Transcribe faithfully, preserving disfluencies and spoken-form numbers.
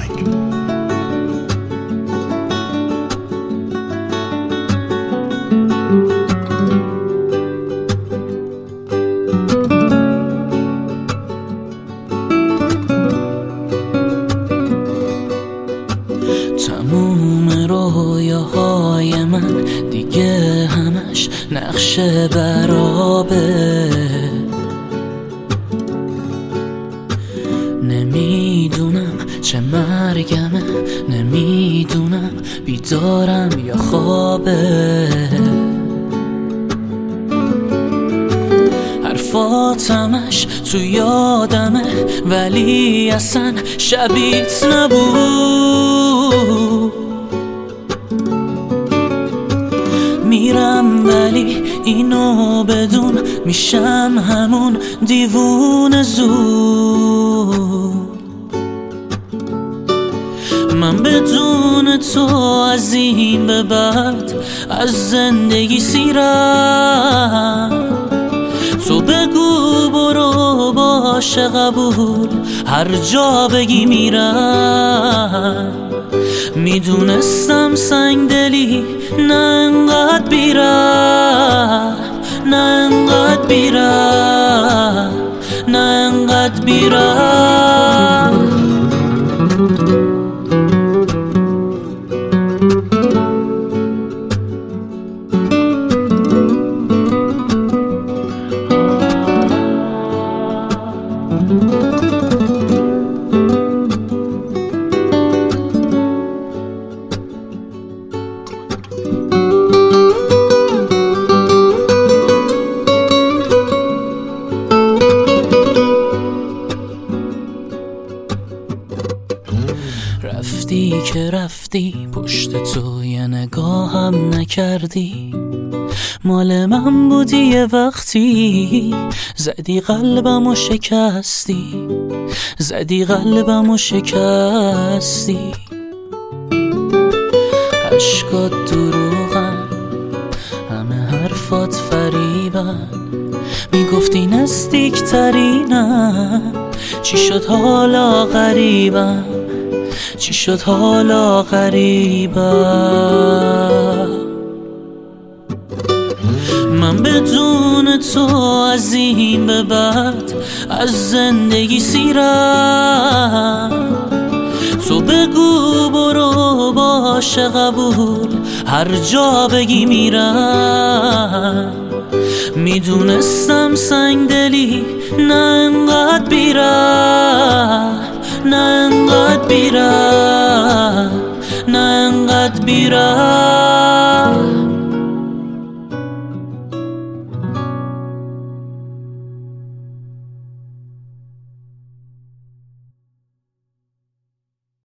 آهنگ. تموم رویاهای من دیگه همش نقش برابه، نمیدونم چه مرگمه، نمیدونم بیدارم یا خوابه. حرفاتمش تو یادمه ولی اصلا شبیت نبود. میرم ولی اینو بدون میشم همون دیوونه زود. من بدون تو از این به بعد از زندگی سیرم. تو بگو برو باشه قبول، هر جا بگی میرم. میدونستم سنگ دلی نه انقدر بیرم، نه انقدر بیرم، نه انقدر بیرم. رفتی که رفتی پشت تو یه نگاهم نکردی. مال من بودی یه وقتی، زدی قلبم و شکستی، زدی قلبم و شکستی. عشقات دروغن، همه حرفات فریبن، میگفتی نزدیک ترینم. چی شد حالا غریبم، چی شد حالا غریبم. من بدون تو از این به بعد از زندگی سیرم. تو بگو برو باشه قبول، هر جا بگی میرم. میدونستم سنگ دلی نه انقدر بیرم، نه انقدر بیرم، نه انقدر بیرم.